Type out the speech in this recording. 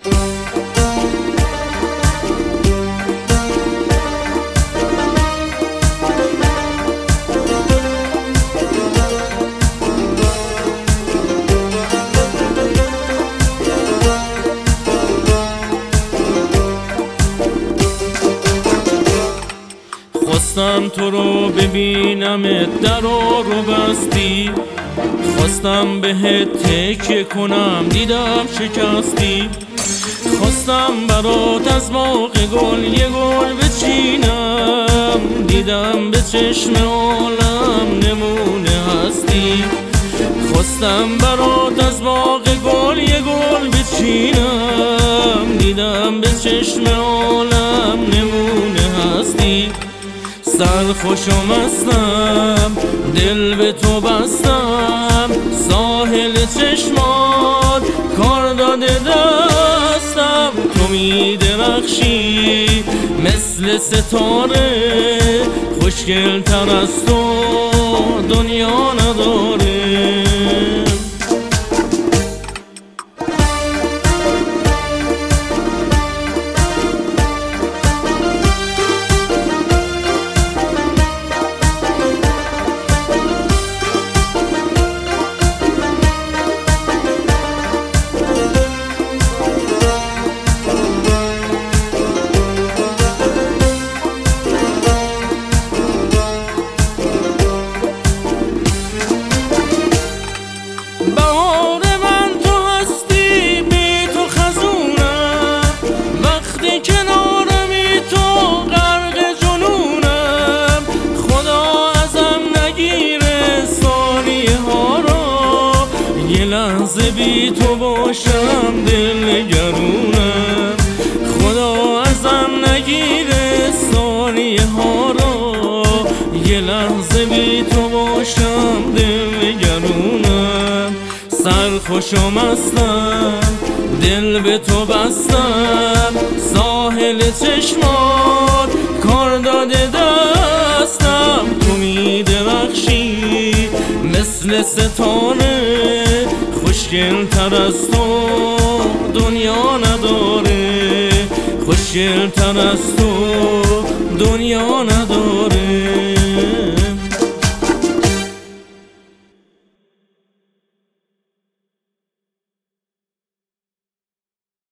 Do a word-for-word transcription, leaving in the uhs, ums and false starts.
خواستم تو رو ببینم درا رو بستی، خواستم بهت تکیه کنم دیدم شکستی. خواستم برات از باغ گل یه گل بچینم، دیدم به چشم عالم نمونه هستی. خواستم برات از باغ گل یه گل بچینم، دیدم به چشم عالم نمونه هستی. سرخوش و مستم دل به تو بستم، ساحل چشمات کار داده دستم. تو می درخشی مثل ستاره، خوشگل تر از تو دنیا نداره. لحظه بی تو باشم دل نگرونم، خدا ازم نگیره ثانیه ها را. یه لحظه بی تو باشم دل نگرونم. سرخوش و مستم دل به تو بستم، ساحل چشمات کار داده دستم. تو می درخشی مثل ستاره، خوشگل تر از تو دنیا نداره. خوشگل تر از تو دنیا نداره.